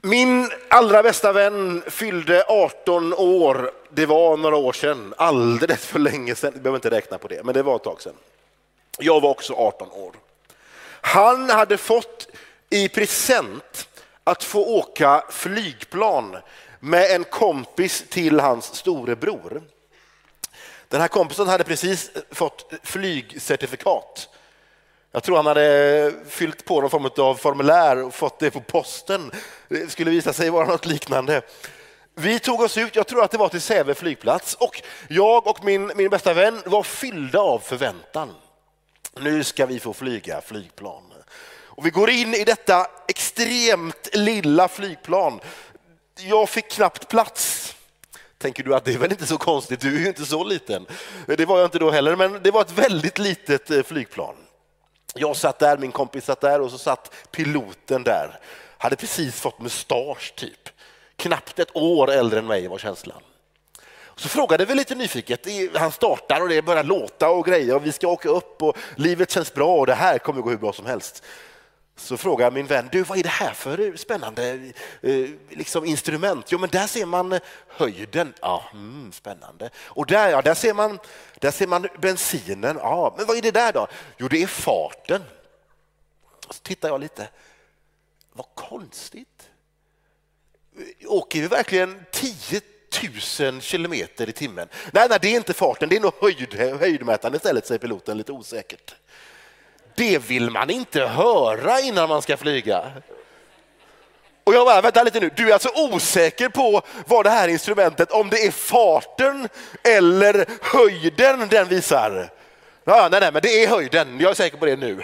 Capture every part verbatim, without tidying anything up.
Min allra bästa vän fyllde arton år. Det var några år sedan, alldeles för länge sedan. Jag behöver inte räkna på det, men det var ett tag sedan. Jag var också arton år. Han hade fått i present att få åka flygplan med en kompis till hans storebror. Den här kompisen hade precis fått flygcertifikat. Jag tror han hade fyllt på någon form av formulär och fått det på posten. Det skulle visa sig vara något liknande. Vi tog oss ut, jag tror att det var till Säve flygplats. Och jag och min, min bästa vän var fyllda av förväntan. Nu ska vi få flyga flygplan. Och vi går in i detta extremt lilla flygplan. Jag fick knappt plats. Tänker du att det är väl inte så konstigt, du är ju inte så liten. Det var jag inte då heller, men det var ett väldigt litet flygplan. Jag satt där, min kompis satt där och så satt piloten där. Hade precis fått mustasch typ. Knappt ett år äldre än mig var känslan. Så frågade vi lite nyfiket, han startar och det börjar låta och grejer och vi ska åka upp och livet känns bra och det här kommer gå hur bra som helst. Så frågar min vän, du vad är det här för spännande eh, liksom instrument? Jo men där ser man höjden, ja mm, spännande. Och där, ja, där, ser man, där ser man bensinen, ja men vad är det där då? Jo det är farten. Så tittar jag lite, vad konstigt. Åker vi verkligen tio tusen kilometer i timmen? Nej, nej, det är inte farten, det är nog höjd, höjdmätaren istället, säger piloten lite osäkert. Det vill man inte höra innan man ska flyga. Och jag bara, vänta lite nu, du är alltså osäker på vad det här instrumentet, om det är farten eller höjden den visar? Ja, nej, nej, men det är höjden, jag är säker på det nu.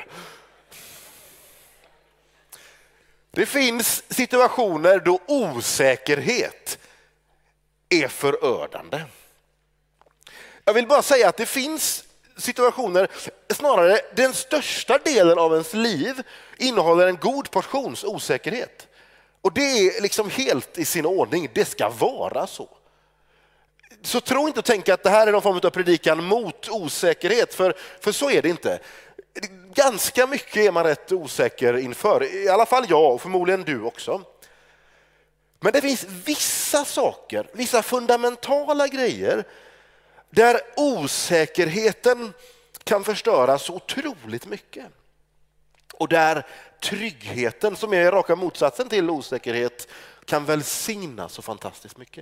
Det finns situationer då osäkerhet är förödande. Jag vill bara säga att det finns situationer, snarare den största delen av ens liv innehåller en god portions osäkerhet. Och det är liksom helt i sin ordning, det ska vara så. Så tro inte och tänka att det här är någon form av predikan mot osäkerhet, för, för så är det inte. Ganska mycket är man rätt osäker inför, i alla fall jag och förmodligen du också. Men det finns vissa saker, vissa fundamentala grejer där osäkerheten kan förstöra så otroligt mycket. Och där tryggheten, som är raka motsatsen till osäkerhet, kan välsigna så fantastiskt mycket.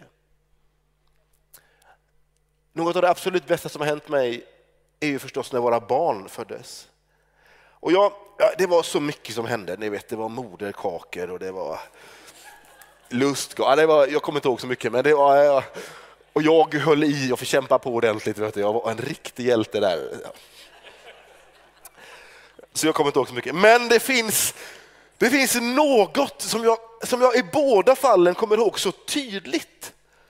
Något av det absolut bästa som har hänt mig är ju förstås när våra barn föddes. Och jag, ja, det var så mycket som hände. Ni vet, det var moderkakor och det var lust. Ja, det var, jag kommer inte ihåg så mycket, men det var... Ja, och jag höll i och fick kämpa på ordentligt. Vet du. Jag var en riktig hjälte där. Så jag kommer inte ihåg så mycket. Men det finns, det finns något som jag, som jag i båda fallen kommer ihåg så tydligt.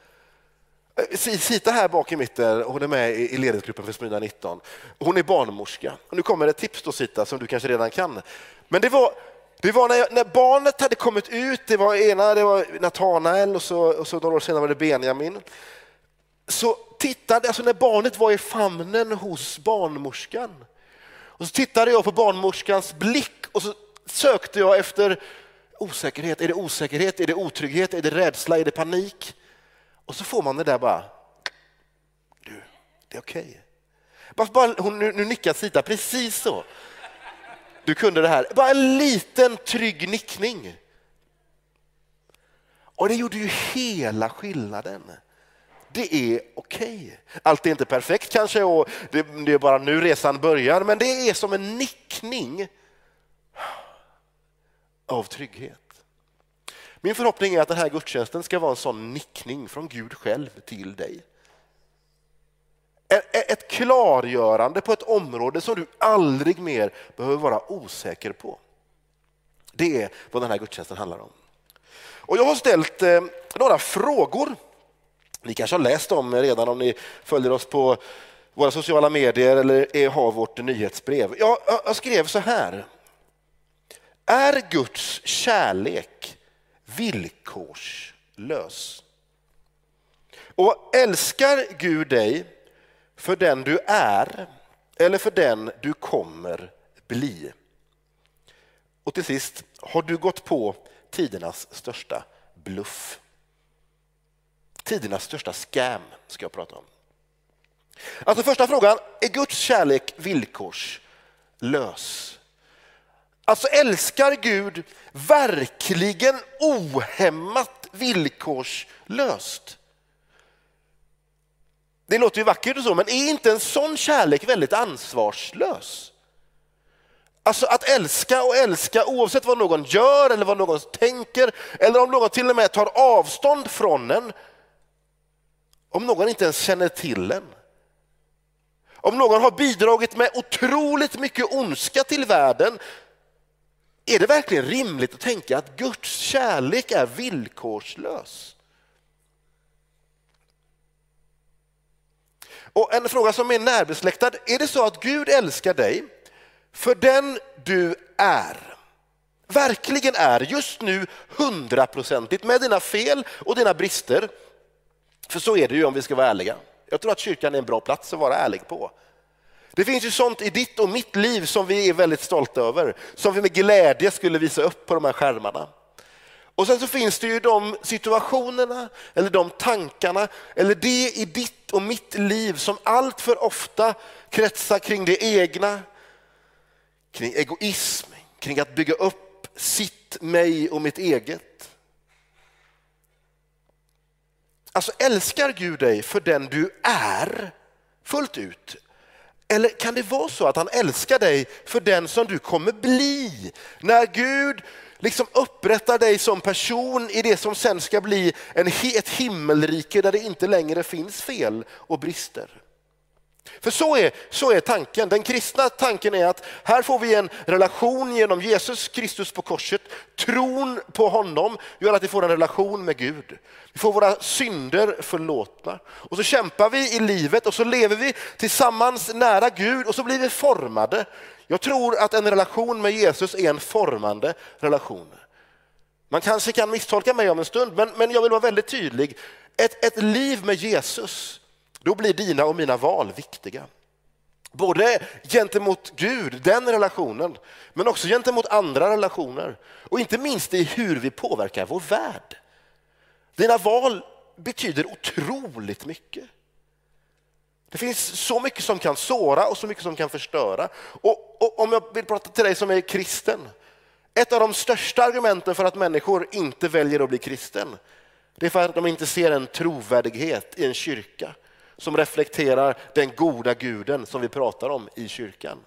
Sita här bak i mitten, hon är med i ledningsgruppen för Smyrna nitton. Hon är barnmorska. Och nu kommer ett tips då, Sita, som du kanske redan kan. Men det var, det var när, jag, när barnet hade kommit ut, det var ena, det var Nathanael och så, och så några år senare var det Benjamin. Så tittade, alltså när barnet var i famnen hos barnmorskan. Och så tittade jag på barnmorskans blick och så sökte jag efter osäkerhet. Är det osäkerhet? Är det otrygghet? Är det rädsla? Är det panik? Och så får man det där bara, du, det är okej. Bara, bara, hon, nu, nu nickar Sita precis så. Du kunde det här. Bara en liten trygg nickning. Och det gjorde ju hela skillnaden. Det är okej. Allt är inte perfekt kanske och det, det är bara nu resan börjar. Men det är som en nickning av trygghet. Min förhoppning är att den här gudstjänsten ska vara en sån nickning från Gud själv till dig. Ett klargörande på ett område som du aldrig mer behöver vara osäker på. Det är vad den här gudstjänsten handlar om. Och jag har ställt eh, några frågor. Ni kanske har läst dem redan om ni följer oss på våra sociala medier eller har vårt nyhetsbrev. Jag, jag skrev så här. Är Guds kärlek villkorslös? Och älskar Gud dig för den du är eller för den du kommer bli? Och till sist, har du gått på tidernas största bluff. Tidernas största scam ska jag prata om. Alltså första frågan, är Guds kärlek villkorslös? Alltså älskar Gud verkligen ohämmat villkorslöst? Det låter ju vackert och så, men är inte en sån kärlek väldigt ansvarslös? Alltså att älska och älska oavsett vad någon gör eller vad någon tänker, eller om någon till och med tar avstånd från en, om någon inte ens känner till en. Om någon har bidragit med otroligt mycket ondska till världen, är det verkligen rimligt att tänka att Guds kärlek är villkorslös? Och en fråga som är närbesläktad, är det så att Gud älskar dig för den du är? Verkligen är, just nu hundraprocentigt, med dina fel och dina brister. För så är det ju om vi ska vara ärliga. Jag tror att kyrkan är en bra plats att vara ärlig på. Det finns ju sånt i ditt och mitt liv som vi är väldigt stolta över, som vi med glädje skulle visa upp på de här skärmarna. Och sen så finns det ju de situationerna eller de tankarna eller det i ditt och mitt liv som allt för ofta kretsar kring det egna, kring egoism, kring att bygga upp sitt, mig och mitt eget. Alltså älskar Gud dig för den du är fullt ut? Eller kan det vara så att han älskar dig för den som du kommer bli? När Gud liksom upprättar dig som person i det som sen ska bli en, ett himmelrike där det inte längre finns fel och brister. För så är, så är tanken. Den kristna tanken är att här får vi en relation genom Jesus Kristus på korset. Tron på honom gör att vi får en relation med Gud. Vi får våra synder förlåtna. Och så kämpar vi i livet och så lever vi tillsammans nära Gud och så blir vi formade. Jag tror att en relation med Jesus är en formande relation. Man kanske kan misstolka mig om en stund, men, men jag vill vara väldigt tydlig. Ett, ett liv med Jesus, då blir dina och mina val viktiga. Både gentemot Gud, den relationen, men också gentemot andra relationer. Och inte minst i hur vi påverkar vår värld. Dina val betyder otroligt mycket. Det finns så mycket som kan såra och så mycket som kan förstöra. Och, och om jag vill prata till dig som är kristen, ett av de största argumenten för att människor inte väljer att bli kristen, det är för att de inte ser en trovärdighet i en kyrka som reflekterar den goda guden som vi pratar om i kyrkan.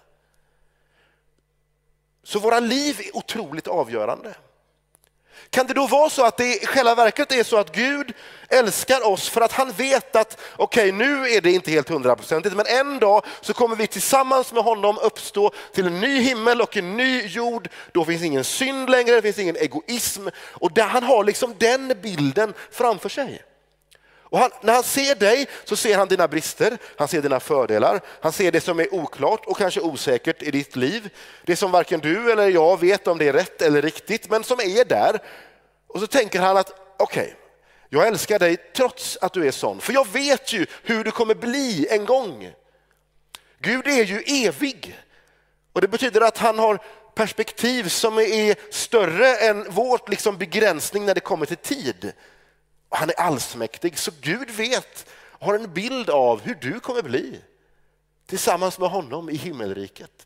Så våra liv är otroligt avgörande. Kan det då vara så att det i själva verket är så att Gud älskar oss för att han vet att okej, okay, nu är det inte helt hundraprocentigt, men en dag så kommer vi tillsammans med honom uppstå till en ny himmel och en ny jord. Då finns ingen synd längre, det finns ingen egoism, och där han har liksom den bilden framför sig. Och han, när han ser dig så ser han dina brister, han ser dina fördelar, han ser det som är oklart och kanske osäkert i ditt liv. Det som varken du eller jag vet om det är rätt eller riktigt, men som är där. Och så tänker han att okej, okay, jag älskar dig trots att du är sån. För jag vet ju hur du kommer bli en gång. Gud är ju evig. Och det betyder att han har perspektiv som är större än vårt liksom begränsning när det kommer till tid. Han är allsmäktig, så Gud vet, har en bild av hur du kommer bli tillsammans med honom i himmelriket.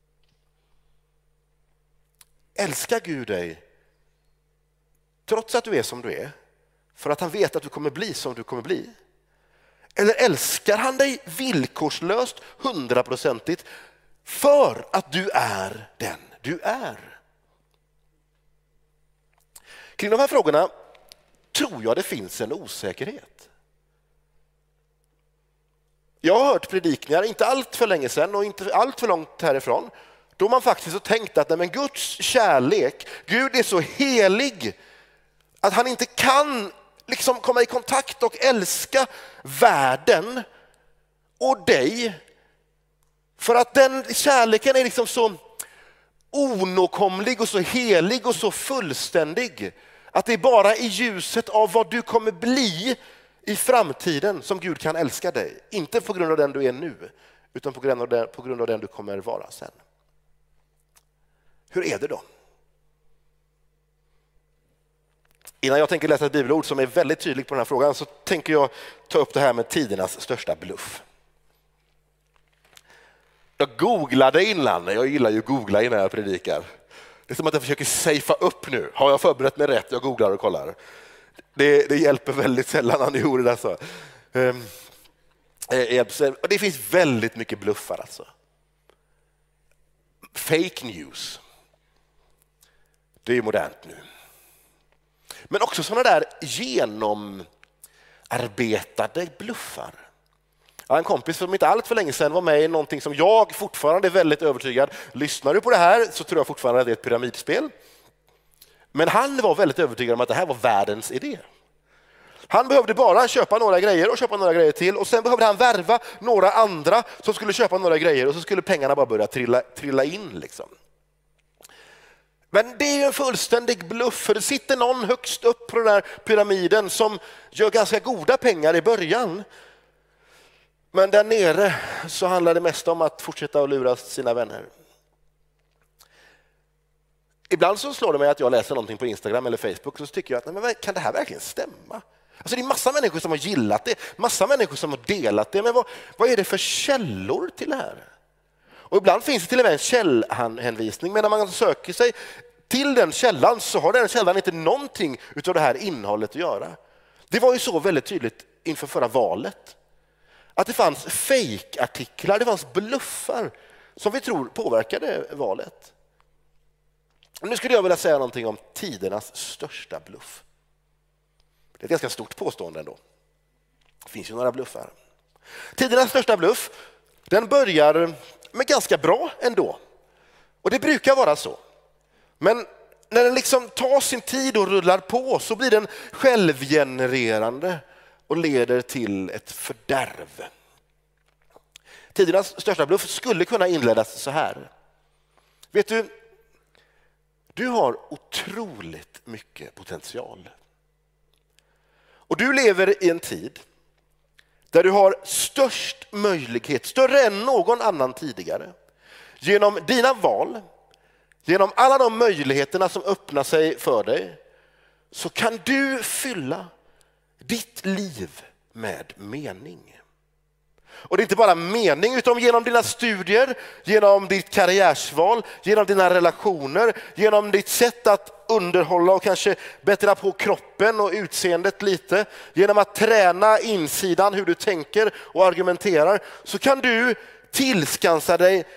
Älskar Gud dig trots att du är som du är, för att han vet att du kommer bli som du kommer bli? Eller älskar han dig villkorslöst, hundraprocentigt, för att du är den du är? Kring de här frågorna tror jag det finns en osäkerhet. Jag har hört predikningar, inte allt för länge sedan och inte allt för långt härifrån, då man faktiskt har tänkt att nej, men Guds kärlek, Gud är så helig att han inte kan liksom komma i kontakt och älska världen och dig, för att den kärleken är liksom så onåkomlig och så helig och så fullständig att det är bara i ljuset av vad du kommer bli i framtiden som Gud kan älska dig. Inte på grund av den du är nu, utan på grund av den, på grund av den du kommer vara sen. Hur är det då? Innan jag tänker läsa ett bibelord som är väldigt tydligt på den här frågan så tänker jag ta upp det här med tidernas största bluff. Jag googlade innan, jag gillar ju att googla innan jag predikar. Det är som att jag försöker safea upp nu. Har jag förberett mig rätt? Jag googlar och kollar. Det, det hjälper väldigt sällan när ni gjorde det. Så. Um, det finns väldigt mycket bluffar alltså. Fake news. Det är modernt nu. Men också sådana där genomarbetade bluffar. Jag har en kompis som inte allt för länge sedan var med i någonting som jag fortfarande är väldigt övertygad. Lyssnar du på det här så tror jag fortfarande att det är ett pyramidspel. Men han var väldigt övertygad om att det här var världens idé. Han behövde bara köpa några grejer och köpa några grejer till och sen behövde han värva några andra som skulle köpa några grejer och så skulle pengarna bara börja trilla, trilla in liksom. Men det är ju en fullständig bluff för det sitter någon högst upp på den här pyramiden som gör ganska goda pengar i början. Men där nere så handlar det mest om att fortsätta att lura sina vänner. Ibland så slår det mig att jag läser någonting på Instagram eller Facebook och så tycker jag att nej, men kan det här verkligen stämma? Alltså det är massa människor som har gillat det, massa människor som har delat det. Men vad, vad är det för källor till det här? Och ibland finns det till och med en källhänvisning, men när man söker sig till den källan så har den källan inte någonting utav det här innehållet att göra. Det var ju så väldigt tydligt inför förra valet. Att det fanns fake-artiklar, det fanns bluffar som vi tror påverkade valet. Och nu skulle jag vilja säga någonting om tidernas största bluff. Det är ett ganska stort påstående ändå. Det finns ju några bluffar. Tidernas största bluff, den börjar med ganska bra ändå. Och det brukar vara så. Men när den liksom tar sin tid och rullar på så blir den självgenererande och leder till ett fördärv. Tidernas största bluff skulle kunna inledas så här. Vet du, du har otroligt mycket potential. Och du lever i en tid där du har störst möjlighet, större än någon annan tidigare, genom dina val, genom alla de möjligheterna som öppnar sig för dig, så kan du fylla ditt liv med mening. Och det är inte bara mening, utan genom dina studier, genom ditt karriärsval, genom dina relationer, genom ditt sätt att underhålla och kanske bättra på kroppen och utseendet lite, genom att träna insidan hur du tänker och argumenterar, så kan du tillskansa dig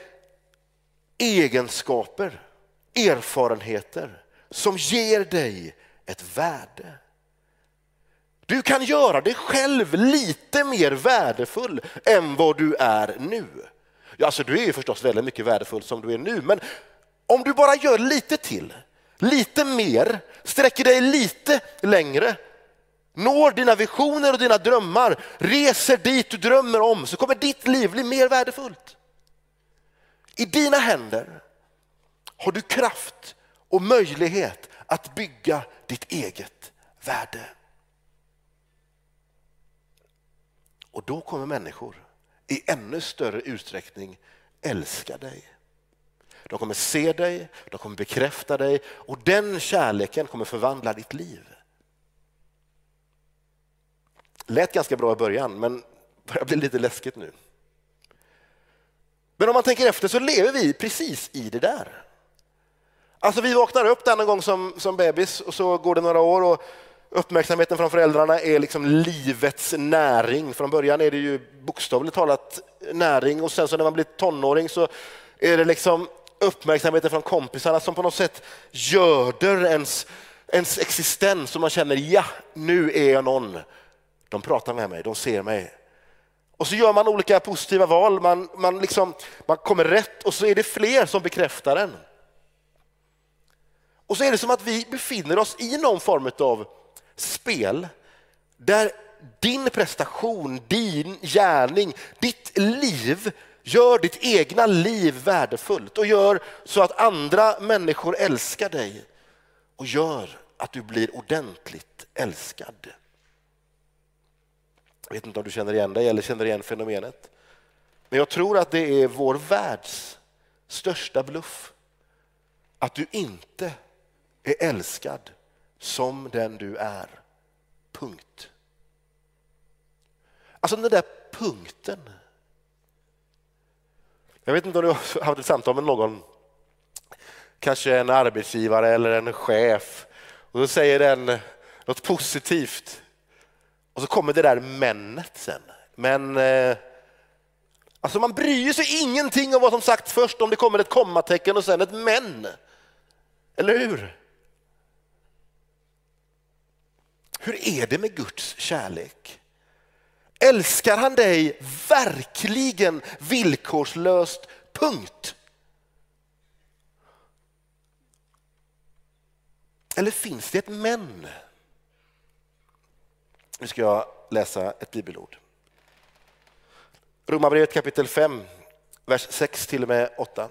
egenskaper, erfarenheter som ger dig ett värde. Du kan göra dig själv lite mer värdefull än vad du är nu. Ja, alltså du är ju förstås väldigt mycket värdefull som du är nu, men om du bara gör lite till, lite mer, sträcker dig lite längre, når dina visioner och dina drömmar, reser dit du drömmer om, så kommer ditt liv bli mer värdefullt. I dina händer har du kraft och möjlighet att bygga ditt eget värde. Och då kommer människor i ännu större utsträckning älska dig. De kommer se dig, de kommer bekräfta dig och den kärleken kommer förvandla ditt liv. Lät ganska bra i början, men börjar bli lite läskigt nu. Men om man tänker efter så lever vi precis i det där. Alltså vi vaknar upp där någon gång som, som bebis och så går det några år och uppmärksamheten från föräldrarna är liksom livets näring. Från början är det ju bokstavligt talat näring och sen så när man blir tonåring så är det liksom uppmärksamheten från kompisarna som på något sätt göder ens, ens existens och man känner ja, nu är jag någon. De pratar med mig, de ser mig. Och så gör man olika positiva val, man, man, liksom, man kommer rätt och så är det fler som bekräftar en. Och så är det som att vi befinner oss i någon form av spel där din prestation, din gärning, ditt liv gör ditt egna liv värdefullt och gör så att andra människor älskar dig och gör att du blir ordentligt älskad. Jag vet inte om du känner igen dig eller känner igen fenomenet. Men jag tror att det är vår världs största bluff. Att du inte är älskad som den du är. Punkt. Alltså den där punkten. Jag vet inte om du har haft ett samtal med någon, kanske en arbetsgivare eller en chef, och då säger den något positivt och så kommer det där männet sen. Men eh, alltså man bryr sig ingenting om vad som sagt först, om det kommer ett kommatecken och sen ett men. Eller hur? Hur är det med Guds kärlek? Älskar han dig verkligen villkorslöst? Punkt. Eller finns det ett men? Nu ska jag läsa ett bibelord. Romarbrevet kapitel fem, vers sex till och med åtta.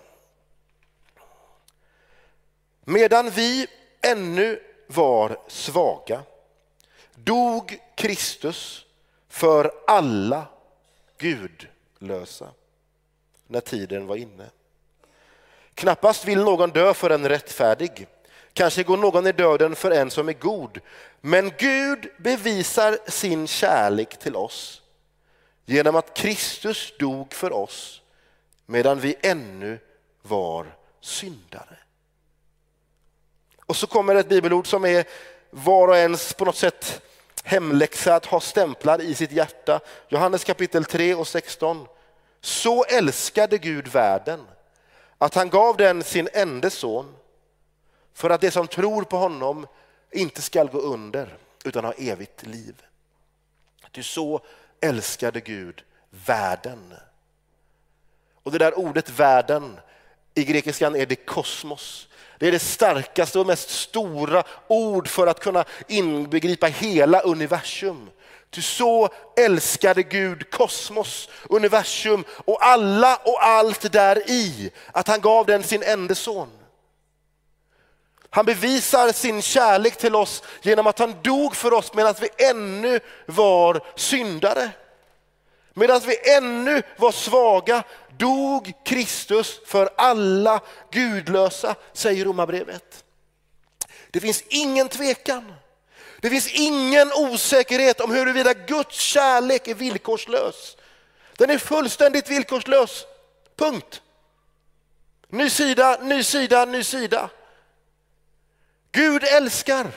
Medan vi ännu var svaga dog Kristus för alla gudlösa när tiden var inne. Knappast vill någon dö för en rättfärdig. Kanske går någon i döden för en som är god. Men Gud bevisar sin kärlek till oss genom att Kristus dog för oss medan vi ännu var syndare. Och så kommer ett bibelord som är var och ens på något sätt hemläxa att ha stämplar i sitt hjärta. Johannes kapitel tre och sexton. Så älskade Gud världen att han gav den sin enda son för att det som tror på honom inte ska gå under utan ha evigt liv. Ty så älskade Gud världen. Och det där ordet världen i grekiskan är det kosmos. Det är det starkaste och mest stora ord för att kunna inbegripa hela universum. Ty så älskade Gud kosmos, universum och alla och allt där i, att han gav den sin enda son. Han bevisar sin kärlek till oss genom att han dog för oss medan vi ännu var syndare. Medan vi ännu var svaga dog Kristus för alla gudlösa, säger Romarbrevet. Det finns ingen tvekan. Det finns ingen osäkerhet om huruvida Guds kärlek är villkorslös. Den är fullständigt villkorslös. Punkt. Ny sida, ny sida, ny sida. Gud älskar.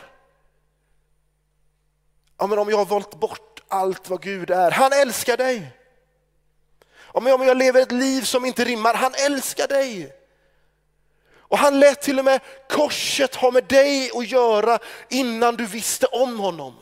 Ja, men om jag har valt bort allt vad Gud är. Han älskar dig. Om jag, om jag lever ett liv som inte rimmar. Han älskar dig. Och han lät till och med korset ha med dig att göra innan du visste om honom.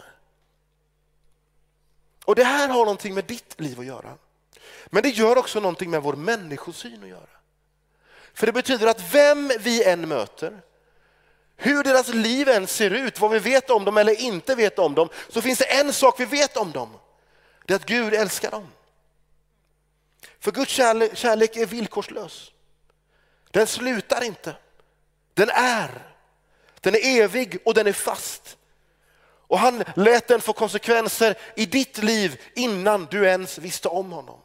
Och det här har någonting med ditt liv att göra. Men det gör också någonting med vår människosyn att göra. För det betyder att vem vi än möter, hur deras liv än ser ut, vad vi vet om dem eller inte vet om dem, så finns det en sak vi vet om dem. Det är att Gud älskar dem. För Guds kärlek, kärlek är villkorslös. Den slutar inte. Den är. Den är evig och den är fast. Och han lät den få konsekvenser i ditt liv innan du ens visste om honom.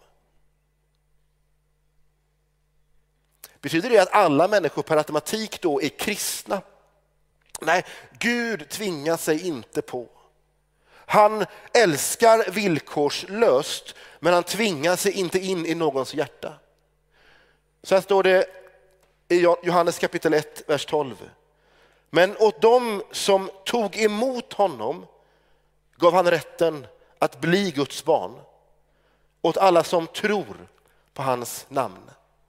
Betyder det att alla människor per automatik då är kristna? Nej, Gud tvingar sig inte på. Han älskar villkorslöst, men han tvingar sig inte in i någons hjärta. Så här står det i Johannes kapitel ett, vers tolv. Men åt dem som tog emot honom gav han rätten att bli Guds barn. Åt alla som tror på hans namn.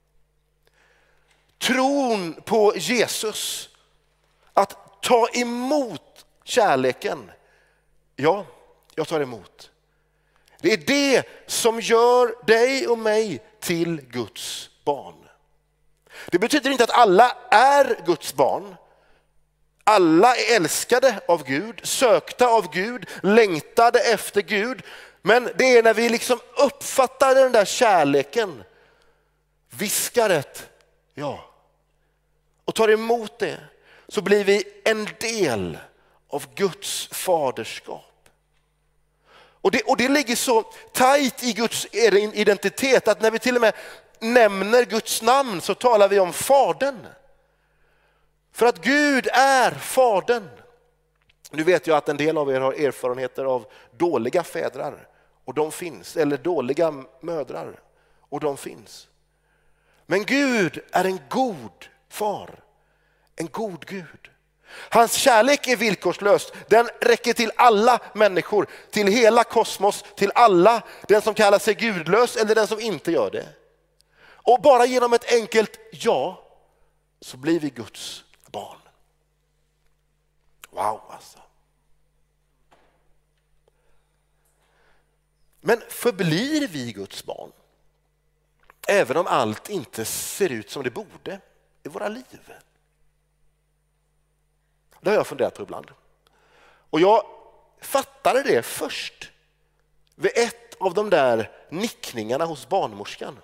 Tron på Jesus, att ta emot kärleken. Ja, jag tar emot. Det är det som gör dig och mig till Guds barn. Det betyder inte att alla är Guds barn. Alla är älskade av Gud, sökta av Gud, längtade efter Gud. Men det är när vi liksom uppfattar den där kärleken, viskar ett ja och tar emot det, så blir vi en del av Guds faderskap. Och det, och det ligger så tajt i Guds identitet att när vi till och med nämner Guds namn så talar vi om fadern. För att Gud är fadern. Nu vet jag att en del av er har erfarenheter av dåliga fädrar, och de finns, eller dåliga mödrar, och de finns. Men Gud är en god far, en god Gud. Hans kärlek är villkorslös. Den räcker till alla människor, till hela kosmos, till alla, den som kallar sig gudlös eller den som inte gör det. Och bara genom ett enkelt ja så blir vi Guds barn. Wow alltså. Men förblir vi Guds barn även om allt inte ser ut som det borde i våra liv? Det har jag funderat på ibland. Och jag fattade det först vid ett av de där nickningarna hos barnmorskan.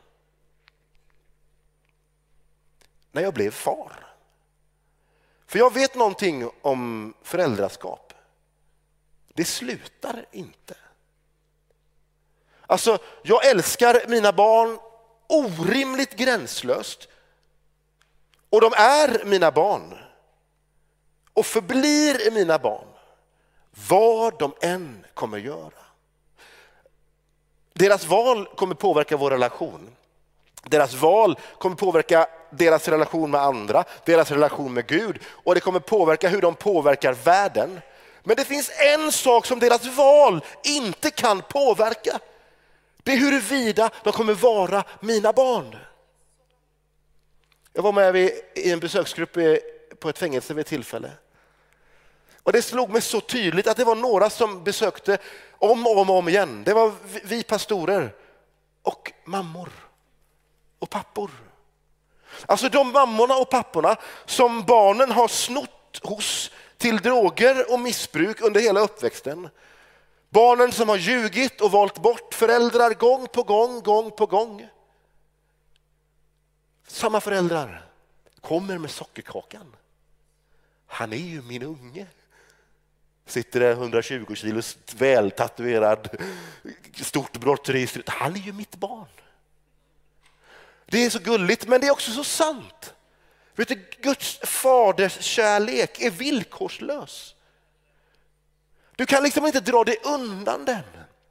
När jag blev far. För jag vet någonting om föräldraskap. Det slutar inte. Alltså, jag älskar mina barn orimligt gränslöst. Och de är mina barn. Och förblir mina barn. Vad de än kommer göra. Deras val kommer påverka vår relation. Deras val kommer påverka deras relation med andra, deras relation med Gud, och det kommer påverka hur de påverkar världen. Men det finns en sak som deras val inte kan påverka. Det är huruvida de kommer vara mina barn. Jag var med i en besöksgrupp på ett fängelse vid ett tillfälle. Och det slog mig så tydligt att det var några som besökte om och om, och om igen. Det var vi pastorer och mammor och pappor. Alltså de mammorna och papporna som barnen har snott hos till droger och missbruk under hela uppväxten. Barnen som har ljugit och valt bort föräldrar gång på gång, gång på gång. Samma föräldrar kommer med sockerkakan. Han är ju min unge. Sitter där hundratjugo kilos vältatuerad, stort brottsregister. Han är ju mitt barn. Det är så gulligt, men det är också så sant. Vet du, Guds faders kärlek är villkorslös. Du kan liksom inte dra dig undan den.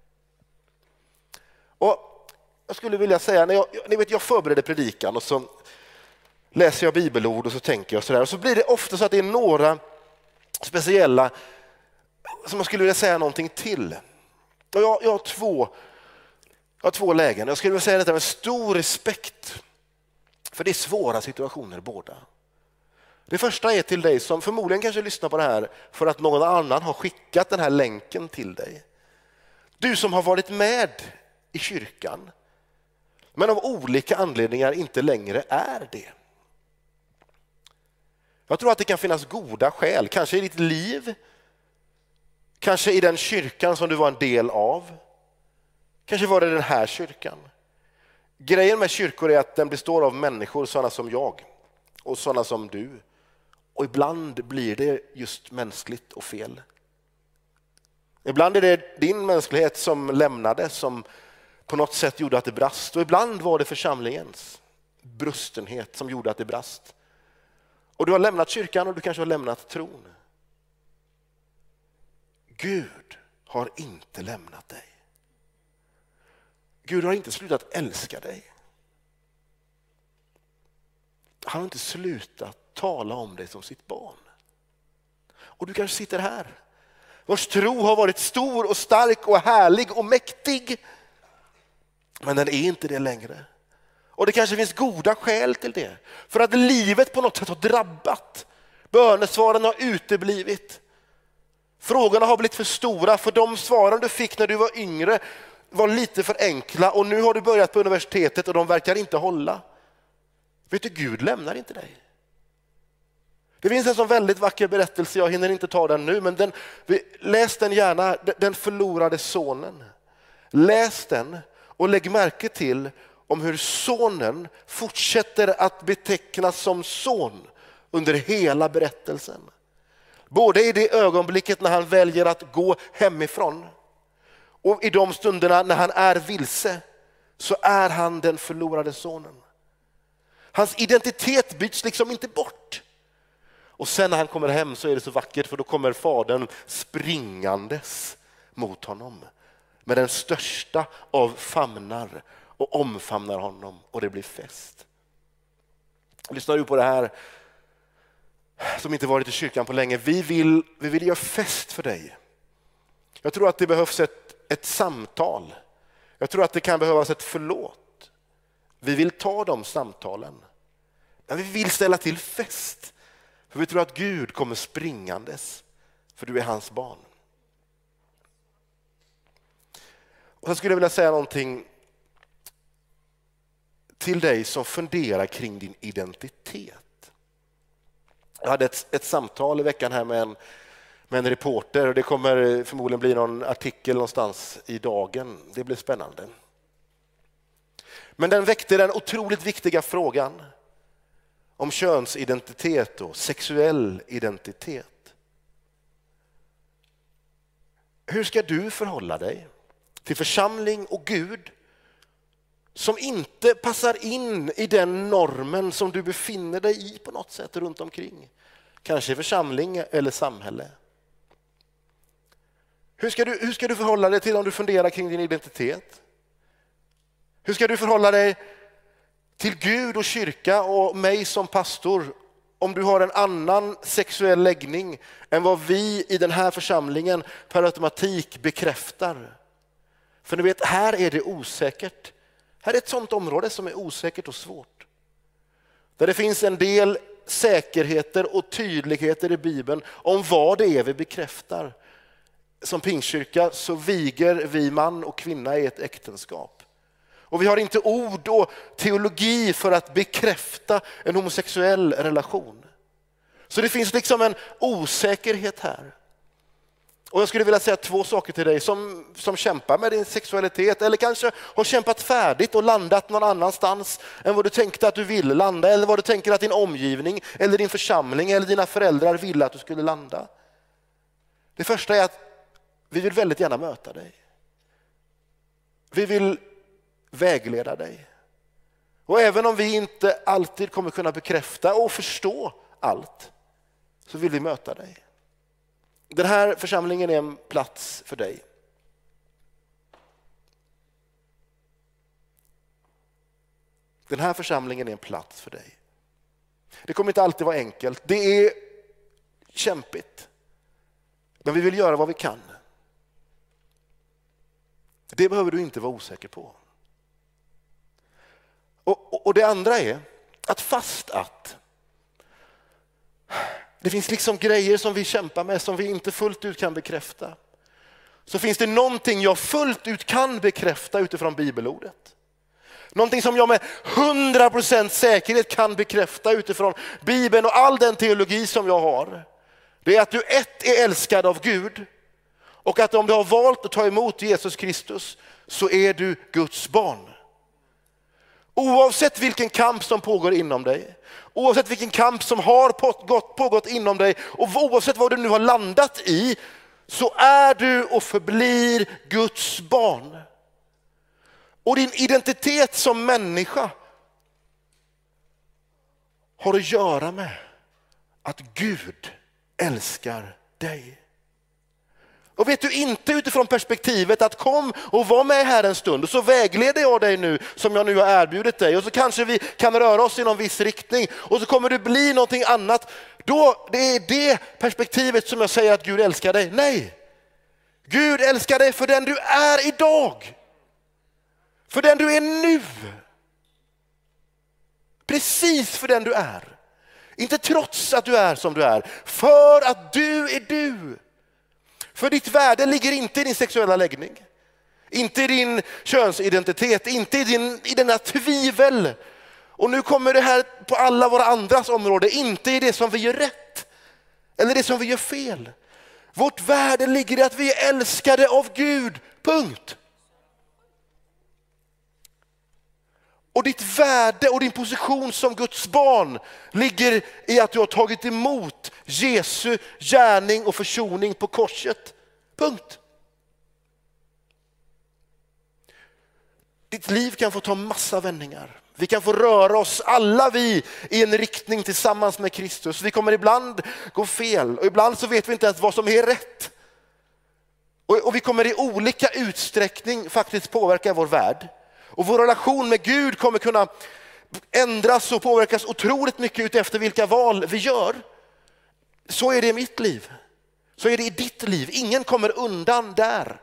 Och jag skulle vilja säga, när jag, ni vet, jag förbereder predikan och så läser jag bibelord och så tänker jag sådär. Och så blir det ofta så att det är några speciella som jag skulle vilja säga någonting till. Och jag, jag, har, två, jag har två lägen. Jag skulle vilja säga detta med stor respekt. För det är svåra situationer båda. Det första är till dig som förmodligen kanske lyssnar på det här för att någon annan har skickat den här länken till dig. Du som har varit med i kyrkan men av olika anledningar inte längre är det. Jag tror att det kan finnas goda skäl, kanske i ditt liv, kanske i den kyrkan som du var en del av, kanske var det den här kyrkan. Grejen med kyrkor är att den består av människor sådana som jag och sådana som du. Och ibland blir det just mänskligt och fel. Ibland är det din mänsklighet som lämnade, som på något sätt gjorde att det brast. Och ibland var det församlingens brustenhet som gjorde att det brast. Och du har lämnat kyrkan och du kanske har lämnat tron. Gud har inte lämnat dig. Gud har inte slutat älska dig. Han har inte slutat tala om dig som sitt barn. Och du kanske sitter här, vars tro har varit stor och stark och härlig och mäktig. Men den är inte det längre. Och det kanske finns goda skäl till det. För att livet på något sätt har drabbat. Bönesvaren har uteblivit. Frågorna har blivit för stora, för de svaren du fick när du var yngre var lite för enkla, och nu har du börjat på universitetet och de verkar inte hålla. Vet du, Gud lämnar inte dig. Det finns en sån väldigt vacker berättelse, jag hinner inte ta den nu, men den, läs den gärna, den förlorade sonen. Läs den och lägg märke till om hur sonen fortsätter att betecknas som son under hela berättelsen. Både i det ögonblicket när han väljer att gå hemifrån och i de stunderna när han är vilse, så är han den förlorade sonen. Hans identitet byts liksom inte bort. Och sen när han kommer hem så är det så vackert, för då kommer fadern springandes mot honom med den största av famnar och omfamnar honom, och det blir fest. Lyssnar du på det här som inte varit i kyrkan på länge? Vi vill, vi vill göra fest för dig. Jag tror att det behövs ett, ett samtal. Jag tror att det kan behövas ett förlåt. Vi vill ta de samtalen. Men vi vill ställa till fest. För vi tror att Gud kommer springandes. För du är hans barn. Och så skulle jag vilja säga någonting till dig som funderar kring din identitet. Jag hade ett, ett samtal i veckan här med en, med en reporter, och det kommer förmodligen bli någon artikel någonstans i Dagen. Det blir spännande. Men den väckte den otroligt viktiga frågan om könsidentitet och sexuell identitet. Hur ska du förhålla dig till församling och Gud som inte passar in i den normen som du befinner dig i på något sätt runt omkring? Kanske församling eller samhälle. Hur ska du, hur ska du förhålla dig till om du funderar kring din identitet? Hur ska du förhålla dig till Gud och kyrka och mig som pastor om du har en annan sexuell läggning än vad vi i den här församlingen per automatik bekräftar? För ni vet, här är det osäkert. Här är ett sånt område som är osäkert och svårt. Där det finns en del säkerheter och tydligheter i Bibeln om vad det är vi bekräftar. Som Pingstkyrka så viger vi man och kvinna i ett äktenskap. Och vi har inte ord och teologi för att bekräfta en homosexuell relation. Så det finns liksom en osäkerhet här. Och jag skulle vilja säga två saker till dig som, som kämpar med din sexualitet, eller kanske har kämpat färdigt och landat någon annanstans än vad du tänkte att du ville landa, eller vad du tänker att din omgivning eller din församling eller dina föräldrar ville att du skulle landa. Det första är att vi vill väldigt gärna möta dig. Vi vill vägleda dig. Och även om vi inte alltid kommer kunna bekräfta och förstå allt, så vill vi möta dig. Den här församlingen är en plats för dig. Den här församlingen är en plats för dig. Det kommer inte alltid vara enkelt. Det är kämpigt. Men vi vill göra vad vi kan. Det behöver du inte vara osäker på. Och, och, och det andra är att fast att det finns liksom grejer som vi kämpar med som vi inte fullt ut kan bekräfta, så finns det någonting jag fullt ut kan bekräfta utifrån bibelordet. Någonting som jag med hundra procent säkerhet kan bekräfta utifrån Bibeln och all den teologi som jag har. Det är att du ett är älskad av Gud, och att om du har valt att ta emot Jesus Kristus så är du Guds barn. Oavsett vilken kamp som pågår inom dig, oavsett vilken kamp som har pågått, pågått inom dig, och oavsett vad du nu har landat i, så är du och förblir Guds barn. Och din identitet som människa har att göra med att Gud älskar dig. Och vet du, inte utifrån perspektivet att kom och var med här en stund och så vägleder jag dig nu som jag nu har erbjudit dig, och så kanske vi kan röra oss i någon viss riktning och så kommer det bli någonting annat. Då, det är det perspektivet som jag säger att Gud älskar dig. Nej, Gud älskar dig för den du är idag. För den du är nu. Precis för den du är. Inte trots att du är som du är. För att du är du. För ditt värde ligger inte i din sexuella läggning. Inte i din könsidentitet. Inte i, din, i denna tvivel. Och nu kommer det här på alla våra andras områden. Inte i det som vi gör rätt. Eller det som vi gör fel. Vårt värde ligger i att vi är älskade av Gud. Punkt. Och ditt värde och din position som Guds barn ligger i att du har tagit emot Jesu gärning och försoning på korset. Punkt. Ditt liv kan få ta massa vändningar. Vi kan få röra oss alla vi i en riktning tillsammans med Kristus. Vi kommer ibland gå fel och ibland så vet vi inte ens vad som är rätt. Och, och vi kommer i olika utsträckning faktiskt påverka vår värld. Och vår relation med Gud kommer kunna ändras och påverkas otroligt mycket ut efter vilka val vi gör. Så är det i mitt liv. Så är det i ditt liv. Ingen kommer undan där.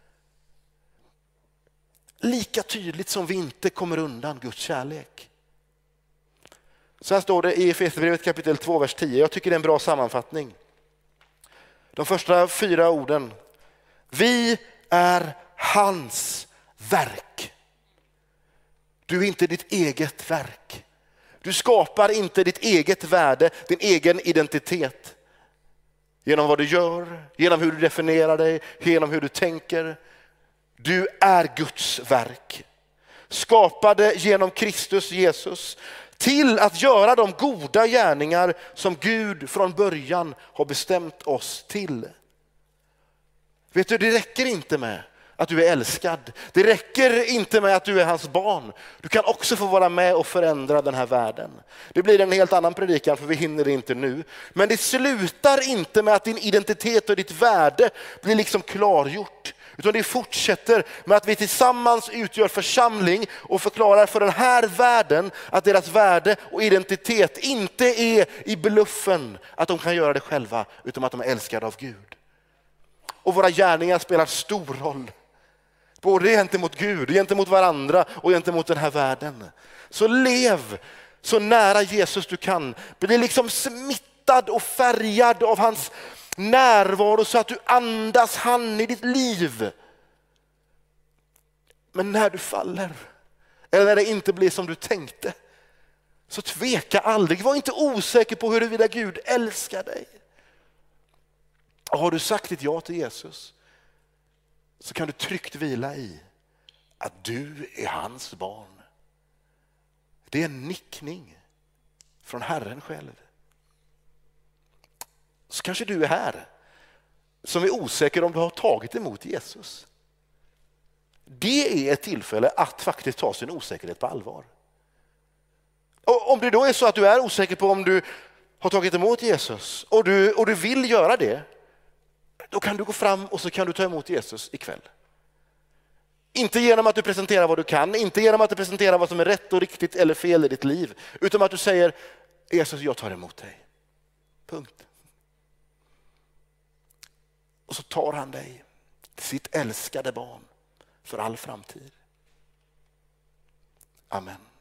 Lika tydligt som vi inte kommer undan Guds kärlek. Så här står det i Efesierbrevet kapitel två, vers tio. Jag tycker det är en bra sammanfattning. De första fyra orden. Vi är hans verk. Du är inte ditt eget verk. Du skapar inte ditt eget värde, din egen identitet. Genom vad du gör, genom hur du definierar dig, genom hur du tänker. Du är Guds verk. Skapade genom Kristus Jesus till att göra de goda gärningar som Gud från början har bestämt oss till. Vet du, det räcker inte med att du är älskad. Det räcker inte med att du är hans barn. Du kan också få vara med och förändra den här världen. Det blir en helt annan predikan för vi hinner det inte nu. Men det slutar inte med att din identitet och ditt värde blir liksom klargjort. Utan det fortsätter med att vi tillsammans utgör församling och förklarar för den här världen att deras värde och identitet inte är i bluffen att de kan göra det själva utan att de är älskade av Gud. Och våra gärningar spelar stor roll. Både gentemot Gud, gentemot varandra och gentemot den här världen. Så lev så nära Jesus du kan. Bli liksom smittad och färgad av hans närvaro så att du andas han i ditt liv. Men när du faller eller när det inte blir som du tänkte så tveka aldrig. Var inte osäker på huruvida Gud älskar dig. Och har du sagt ditt ja till Jesus så kan du tryggt vila i att du är hans barn. Det är en nickning från Herren själv. Så kanske du är här som är osäker om du har tagit emot Jesus. Det är ett tillfälle att faktiskt ta sin osäkerhet på allvar. Och om det då är så att du är osäker på om du har tagit emot Jesus och du, och du vill göra det, då kan du gå fram och så kan du ta emot Jesus ikväll. Inte genom att du presenterar vad du kan, inte genom att du presenterar vad som är rätt och riktigt eller fel i ditt liv, utan att du säger Jesus, jag tar emot dig. Punkt. Och så tar han dig till sitt älskade barn för all framtid. Amen.